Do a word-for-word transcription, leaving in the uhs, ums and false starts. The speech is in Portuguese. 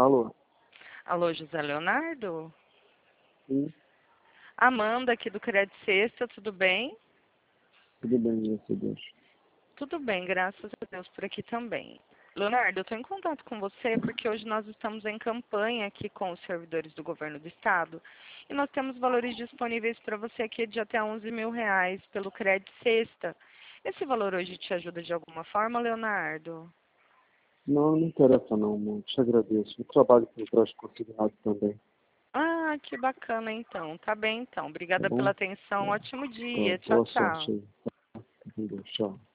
Alô? Alô, José Leonardo? Sim, Amanda aqui do Crédito Sexta, tudo bem? tudo bem, graças a Deus. Tudo bem, graças a Deus, por aqui também. Leonardo, eu estou em contato com você porque hoje nós estamos em campanha aqui com os servidores do governo do estado e nós temos valores disponíveis para você aqui de até onze mil reais pelo Crédito Sexta. Esse valor hoje te ajuda de alguma forma, Leonardo? Não, não interessa não, amor. Te agradeço. Eu trabalho com crédito consignado também, Ah, que bacana então. Tá bem então. tá Obrigada pela bom? atenção. Tá, Ótimo tá. dia. Tchau, Boa tchau. sorte aí. Tá com Deus. Tchau.